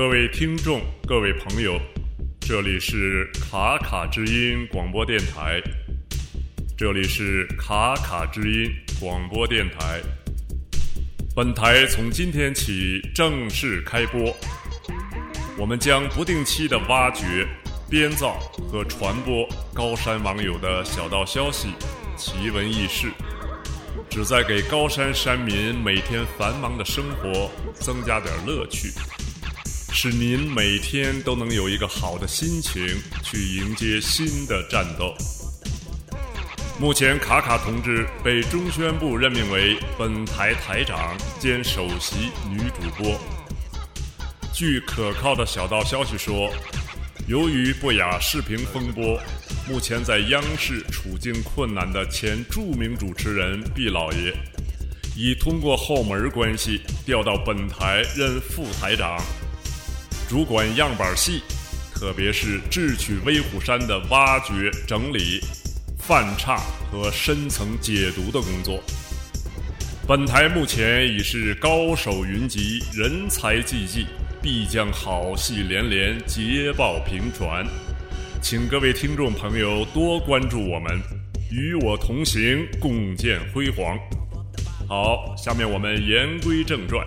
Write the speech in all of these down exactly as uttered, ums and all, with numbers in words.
各位听众，各位朋友，这里是卡卡之音广播电台，这里是卡卡之音广播电台。本台从今天起正式开播，我们将不定期的挖掘、编造和传播高山网友的小道消息、奇闻异事，旨在给高山山民每天繁忙的生活增加点乐趣，使您每天都能有一个好的心情去迎接新的战斗。目前卡卡同志被中宣部任命为本台台长兼首席女主播。据可靠的小道消息说，由于不雅视频风波，目前在央视处境困难的前著名主持人毕老爷已通过后门关系调到本台任副台长，主管样板戏，特别是智取威虎山的挖掘、整理、翻唱和深层解读的工作。本台目前已是高手云集，人才济济，必将好戏连连，捷报频传。请各位听众朋友多关注我们，与我同行，共建辉煌。好，下面我们言归正传。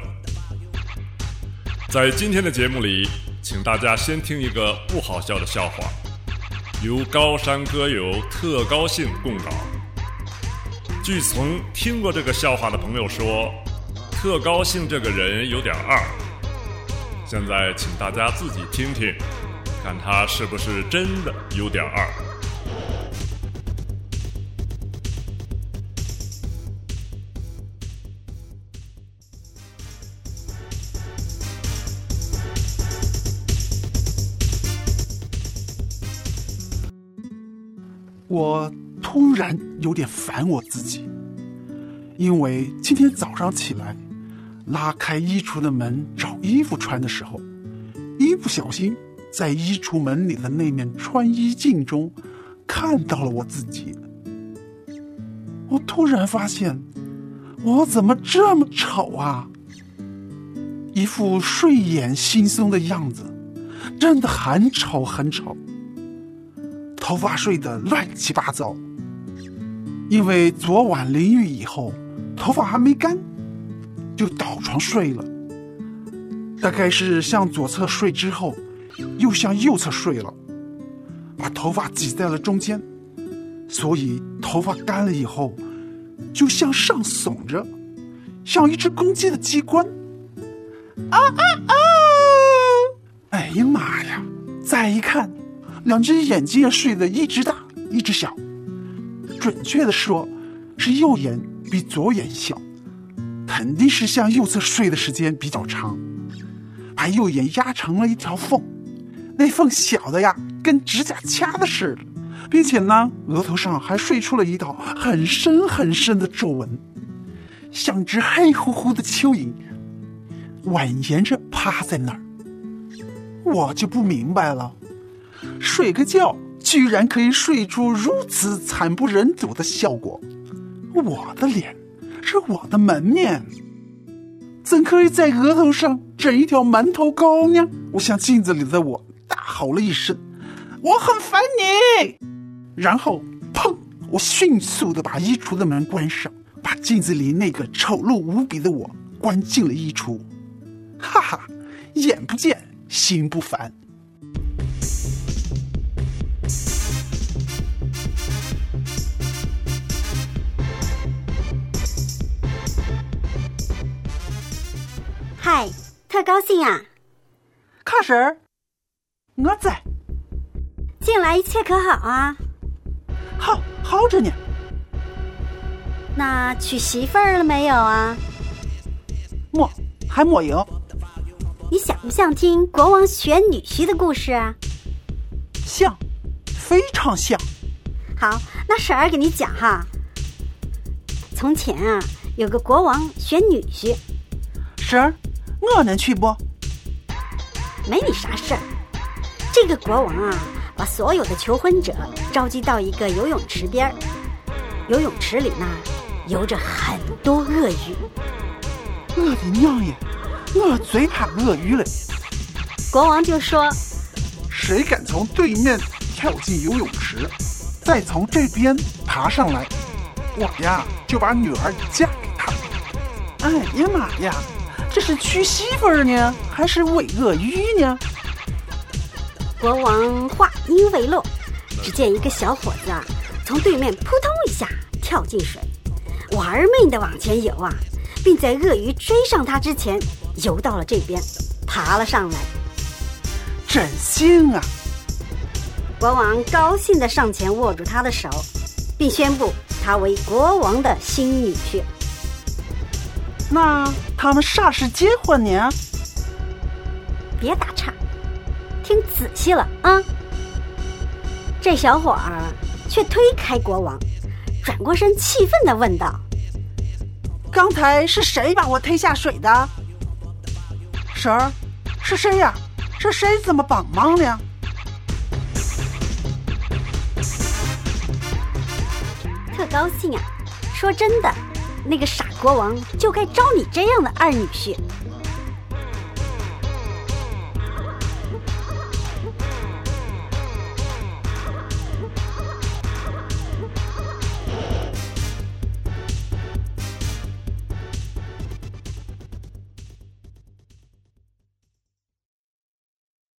在今天的节目里，请大家先听一个不好笑的笑话，由高山歌友特高兴供稿。据曾听过这个笑话的朋友说，特高兴这个人有点二。现在请大家自己听听，看他是不是真的有点二。 我突然有点烦我自己，因为今天早上起来拉开衣橱的门找衣服穿的时候，一不小心在衣橱门里的那面穿衣镜中看到了我自己。我突然发现，我怎么这么丑啊？一副睡眼惺忪的样子，真的很丑很丑。头发睡得乱七八糟，因为昨晚淋雨以后头发还没干，就倒床睡了。大概是向左侧睡之后又向右侧睡了，把头发挤在了中间，所以头发干了以后就向上耸着，像一只公鸡的鸡冠。啊啊啊！哎呀妈呀，再一看，两只眼睛也睡得一只大一只小，准确的说是右眼比左眼小，肯定是向右侧睡的时间比较长，把右眼压成了一条缝，那缝小的呀跟指甲掐的似的，并且呢额头上还睡出了一道很深很深的皱纹，像只黑乎乎的蚯蚓蜿蜒着趴在那儿。我就不明白了，睡个觉居然可以睡出如此惨不忍睹的效果，我的脸是我的门面，怎可以在额头上整一条馒头糕呢？我向镜子里的我大吼了一声，我很烦你。然后砰，我迅速地把衣橱的门关上，把镜子里那个丑陋无比的我关进了衣橱。哈哈，眼不见心不烦。 嗨，特高兴啊！ 卡婶儿，我在。 近来一切可好啊？ 好，好着呢。 那娶媳妇儿了没有啊？ 没，还没有。 你想不想听国王选女婿的故事啊？ 像，非常像。 好，那婶儿给你讲哈。从前啊，有个国王选女婿。 婶儿，我能去不？ 没你啥事儿。这个国王啊，把所有的求婚者召集到一个游泳池边，游泳池里呢游着很多鳄鱼。 我的娘耶，我最怕鳄鱼了。 国王就说： 谁敢从对面跳进游泳池，再从这边爬上来，我呀就把女儿嫁给他。 哎呀妈呀，这是娶媳妇儿呢，还是喂鳄鱼呢？ 国王话音未落，只见一个小伙子啊，从对面扑通一下跳进水，玩命地往前游啊，并在鳄鱼追上他之前游到了这边，爬了上来。 真行啊！ 国王高兴地上前握住他的手，并宣布他为国王的新女婿。 那他们啥时结婚呢？ 别打岔，听仔细了啊！这小伙儿却推开国王，转过身气愤地问道： 刚才是谁把我推下水的？婶儿，是谁呀？是谁这么帮忙呢？ 特高兴啊！说真的，那个傻国王就该招你这样的二女婿。